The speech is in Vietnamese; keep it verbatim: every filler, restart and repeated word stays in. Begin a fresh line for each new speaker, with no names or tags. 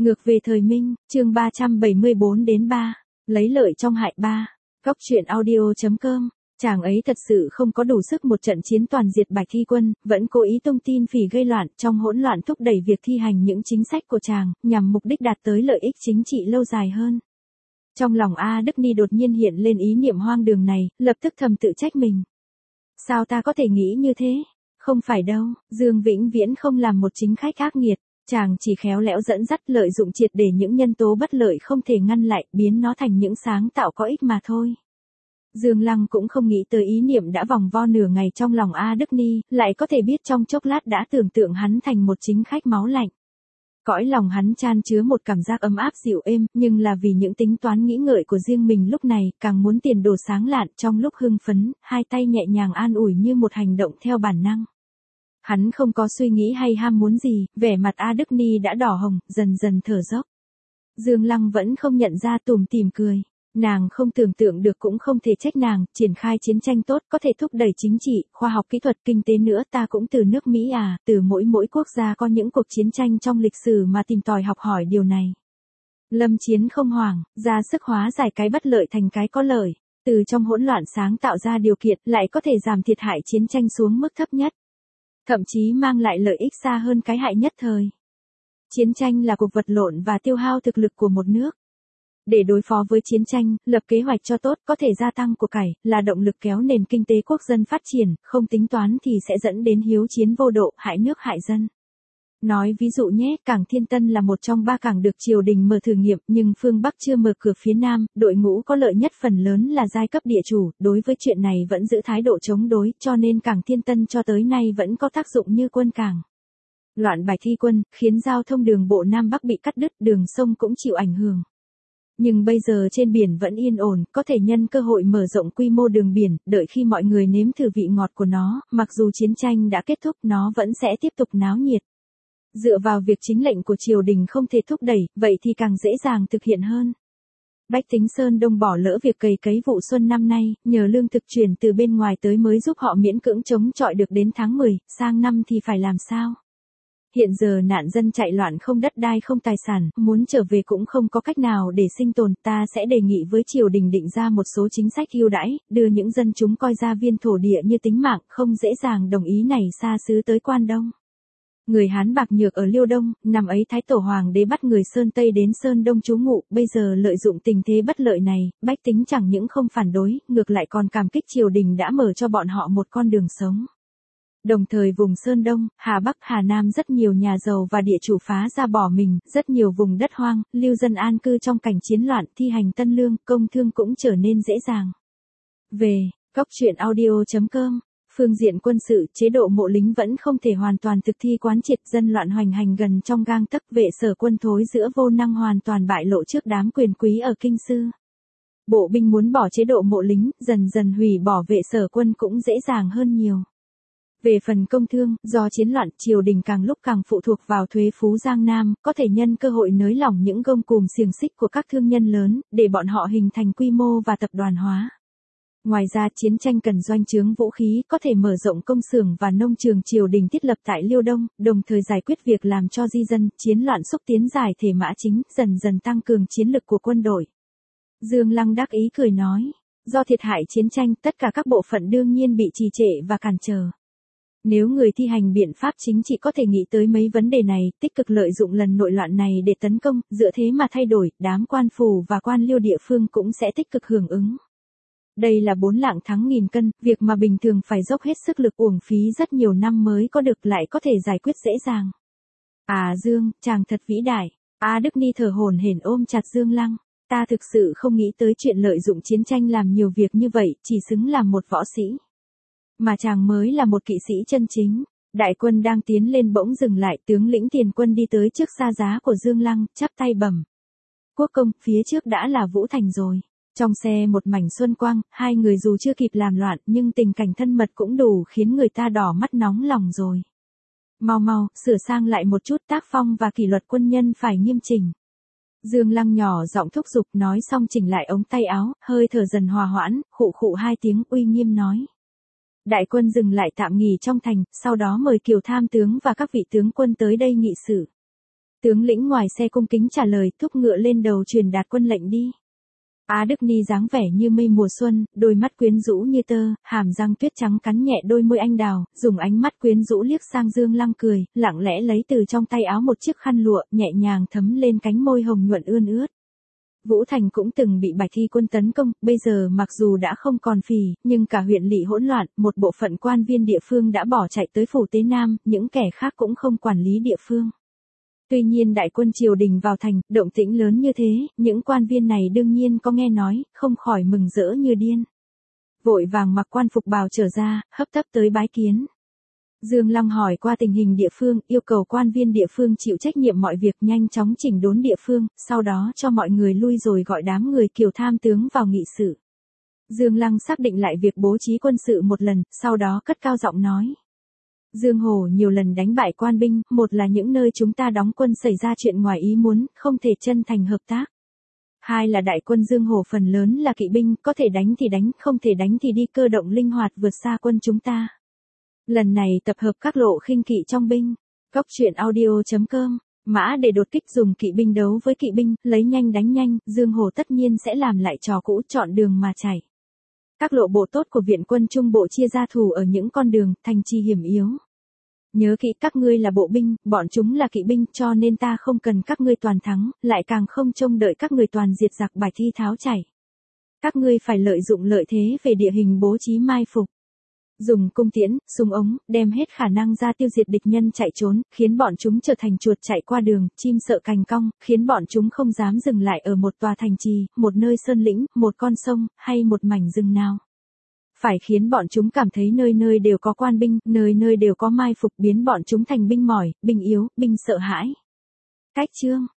Ngược về thời Minh, chương ba trăm bảy mươi bốn đến ba, lấy lợi trong hại ba. Góc truyện audio.com, chàng ấy thật sự không có đủ sức một trận chiến toàn diệt Bạch Thi Quân, vẫn cố ý tung tin phỉ gây loạn, trong hỗn loạn thúc đẩy việc thi hành những chính sách của chàng, nhằm mục đích đạt tới lợi ích chính trị lâu dài hơn. Trong lòng A Đức Ni đột nhiên hiện lên ý niệm hoang đường này, lập tức thầm tự trách mình. Sao ta có thể nghĩ như thế? Không phải đâu, Dương Vĩnh Viễn không làm một chính khách ác nghiệt. Chàng chỉ khéo léo dẫn dắt lợi dụng triệt để những nhân tố bất lợi không thể ngăn lại, biến nó thành những sáng tạo có ích mà thôi. Dương Lăng cũng không nghĩ tới ý niệm đã vòng vo nửa ngày trong lòng A Đức Ni, lại có thể biết trong chốc lát đã tưởng tượng hắn thành một chính khách máu lạnh. Cõi lòng hắn chan chứa một cảm giác ấm áp dịu êm, nhưng là vì những tính toán nghĩ ngợi của riêng mình lúc này, càng muốn tiền đồ sáng lạn. Trong lúc hưng phấn, hai tay nhẹ nhàng an ủi như một hành động theo bản năng. Hắn không có suy nghĩ hay ham muốn gì, vẻ mặt A Đức Ni đã đỏ hồng, dần dần thở dốc. Dương Lăng vẫn không nhận ra, tủm tỉm cười. Nàng không tưởng tượng được cũng không thể trách nàng, triển khai chiến tranh tốt, có thể thúc đẩy chính trị, khoa học kỹ thuật, kinh tế nữa. Ta cũng từ nước Mỹ à, từ mỗi mỗi quốc gia có những cuộc chiến tranh trong lịch sử mà tìm tòi học hỏi điều này. Lâm chiến không hoảng, ra sức hóa giải cái bất lợi thành cái có lợi. Từ trong hỗn loạn sáng tạo ra điều kiện, lại có thể giảm thiệt hại chiến tranh xuống mức thấp nhất. Thậm chí mang lại lợi ích xa hơn cái hại nhất thời. Chiến tranh là cuộc vật lộn và tiêu hao thực lực của một nước. Để đối phó với chiến tranh, lập kế hoạch cho tốt, có thể gia tăng của cải, là động lực kéo nền kinh tế quốc dân phát triển, không tính toán thì sẽ dẫn đến hiếu chiến vô độ, hại nước hại dân. Nói ví dụ nhé, cảng Thiên Tân là một trong ba cảng được triều đình mở thử nghiệm, nhưng phương Bắc chưa mở cửa phía Nam, đội ngũ có lợi nhất phần lớn là giai cấp địa chủ, đối với chuyện này vẫn giữ thái độ chống đối, cho nên cảng Thiên Tân cho tới nay vẫn có tác dụng như quân cảng. Loạn Bạch Thi Quân, khiến giao thông đường bộ Nam Bắc bị cắt đứt, đường sông cũng chịu ảnh hưởng. Nhưng bây giờ trên biển vẫn yên ổn, có thể nhân cơ hội mở rộng quy mô đường biển, đợi khi mọi người nếm thử vị ngọt của nó, mặc dù chiến tranh đã kết thúc nó vẫn sẽ tiếp tục náo nhiệt. Dựa vào việc chính lệnh của triều đình không thể thúc đẩy, vậy thì càng dễ dàng thực hiện hơn. Bách tính Sơn Đông bỏ lỡ việc cày cấy vụ xuân năm nay, nhờ lương thực chuyển từ bên ngoài tới mới giúp họ miễn cưỡng chống chọi được đến tháng mười, sang năm thì phải làm sao? Hiện giờ nạn dân chạy loạn, không đất đai không tài sản, muốn trở về cũng không có cách nào để sinh tồn. Ta sẽ đề nghị với triều đình định ra một số chính sách ưu đãi, đưa những dân chúng coi gia viên thổ địa như tính mạng, không dễ dàng đồng ý này xa xứ tới Quan Đông. Người Hán bạc nhược ở Liêu Đông, năm ấy Thái Tổ Hoàng đế bắt người Sơn Tây đến Sơn Đông trú ngụ, bây giờ lợi dụng tình thế bất lợi này, bách tính chẳng những không phản đối, ngược lại còn cảm kích triều đình đã mở cho bọn họ một con đường sống. Đồng thời vùng Sơn Đông, Hà Bắc, Hà Nam rất nhiều nhà giàu và địa chủ phá ra bỏ mình, rất nhiều vùng đất hoang, lưu dân an cư trong cảnh chiến loạn, thi hành tân lương, công thương cũng trở nên dễ dàng. Về, góc truyện audio.com, phương diện quân sự, chế độ mộ lính vẫn không thể hoàn toàn thực thi quán triệt, dân loạn hoành hành gần trong gang tấc, vệ sở quân thối giữa vô năng hoàn toàn bại lộ trước đám quyền quý ở kinh sư. Bộ binh muốn bỏ chế độ mộ lính, dần dần hủy bỏ vệ sở quân cũng dễ dàng hơn nhiều. Về phần công thương, do chiến loạn, triều đình càng lúc càng phụ thuộc vào thuế phú Giang Nam, có thể nhân cơ hội nới lỏng những gông cùm xiềng xích của các thương nhân lớn, để bọn họ hình thành quy mô và tập đoàn hóa. Ngoài ra, chiến tranh cần doanh trướng vũ khí, có thể mở rộng công xưởng và nông trường triều đình thiết lập tại Liêu Đông, đồng thời giải quyết việc làm cho di dân, chiến loạn xúc tiến giải thể mã chính, dần dần tăng cường chiến lực của quân đội. Dương Lăng đắc ý cười nói, do thiệt hại chiến tranh, tất cả các bộ phận đương nhiên bị trì trệ và cản trở. Nếu người thi hành biện pháp chính trị có thể nghĩ tới mấy vấn đề này, tích cực lợi dụng lần nội loạn này để tấn công, dựa thế mà thay đổi, đám quan phủ và quan liêu địa phương cũng sẽ tích cực hưởng ứng. Đây là bốn lạng thắng nghìn cân, việc mà bình thường phải dốc hết sức lực uổng phí rất nhiều năm mới có được lại có thể giải quyết dễ dàng. À Dương, chàng thật vĩ đại. A Đức Ni thở hổn hển ôm chặt Dương Lăng. Ta thực sự không nghĩ tới chuyện lợi dụng chiến tranh làm nhiều việc như vậy, chỉ xứng làm một võ sĩ. Mà chàng mới là một kỵ sĩ chân chính. Đại quân đang tiến lên bỗng dừng lại, tướng lĩnh tiền quân đi tới trước xa giá của Dương Lăng, chắp tay bẩm. Quốc công, phía trước đã là Vũ Thành rồi. Trong xe một mảnh xuân quang, hai người dù chưa kịp làm loạn, nhưng tình cảnh thân mật cũng đủ khiến người ta đỏ mắt nóng lòng rồi. Mau mau, sửa sang lại một chút, tác phong và kỷ luật quân nhân phải nghiêm chỉnh. Dương Lăng nhỏ giọng thúc giục, nói xong chỉnh lại ống tay áo, hơi thở dần hòa hoãn, khụ khụ hai tiếng, uy nghiêm nói. Đại quân dừng lại tạm nghỉ trong thành, sau đó mời Kiều tham tướng và các vị tướng quân tới đây nghị sự. Tướng lĩnh ngoài xe cung kính trả lời, thúc ngựa lên đầu truyền đạt quân lệnh đi. Á Đức Ni dáng vẻ như mây mùa xuân, đôi mắt quyến rũ như tơ, hàm răng tuyết trắng cắn nhẹ đôi môi anh đào, dùng ánh mắt quyến rũ liếc sang Dương Lăng cười, lặng lẽ lấy từ trong tay áo một chiếc khăn lụa, nhẹ nhàng thấm lên cánh môi hồng nhuận ươn ướt. Vũ Thành cũng từng bị Bạch Thi quân tấn công, bây giờ mặc dù đã không còn phì, nhưng cả huyện lỵ hỗn loạn, một bộ phận quan viên địa phương đã bỏ chạy tới phủ Tế Nam, những kẻ khác cũng không quản lý địa phương. Tuy nhiên đại quân triều đình vào thành, động tĩnh lớn như thế, những quan viên này đương nhiên có nghe nói, không khỏi mừng rỡ như điên. Vội vàng mặc quan phục bào trở ra, hấp tấp tới bái kiến. Dương Lăng hỏi qua tình hình địa phương, yêu cầu quan viên địa phương chịu trách nhiệm mọi việc, nhanh chóng chỉnh đốn địa phương, sau đó cho mọi người lui rồi gọi đám người Kiều tham tướng vào nghị sự. Dương Lăng xác định lại việc bố trí quân sự một lần, sau đó cất cao giọng nói. Dương Hồ nhiều lần đánh bại quan binh, một là những nơi chúng ta đóng quân xảy ra chuyện ngoài ý muốn, không thể chân thành hợp tác. Hai là đại quân Dương Hồ phần lớn là kỵ binh, có thể đánh thì đánh, không thể đánh thì đi, cơ động linh hoạt vượt xa quân chúng ta. Lần này tập hợp các lộ khinh kỵ trong binh. Góc truyện audio chấm com. Mã để đột kích dùng kỵ binh đấu với kỵ binh, lấy nhanh đánh nhanh, Dương Hồ tất nhiên sẽ làm lại trò cũ, chọn đường mà chạy. Các lộ bộ tốt của viện quân Trung Bộ chia ra thủ ở những con đường, thành trì hiểm yếu. Nhớ kỹ, các ngươi là bộ binh, bọn chúng là kỵ binh, cho nên ta không cần các ngươi toàn thắng, lại càng không trông đợi các ngươi toàn diệt giặc Bạch Thi tháo chảy. Các ngươi phải lợi dụng lợi thế về địa hình bố trí mai phục. Dùng cung tiễn, súng ống, đem hết khả năng ra tiêu diệt địch nhân chạy trốn, khiến bọn chúng trở thành chuột chạy qua đường, chim sợ cành cong, khiến bọn chúng không dám dừng lại ở một tòa thành trì, một nơi sơn lĩnh, một con sông, hay một mảnh rừng nào. Phải khiến bọn chúng cảm thấy nơi nơi đều có quan binh, nơi nơi đều có mai phục, biến bọn chúng thành binh mỏi, binh yếu, binh sợ hãi. Cách chương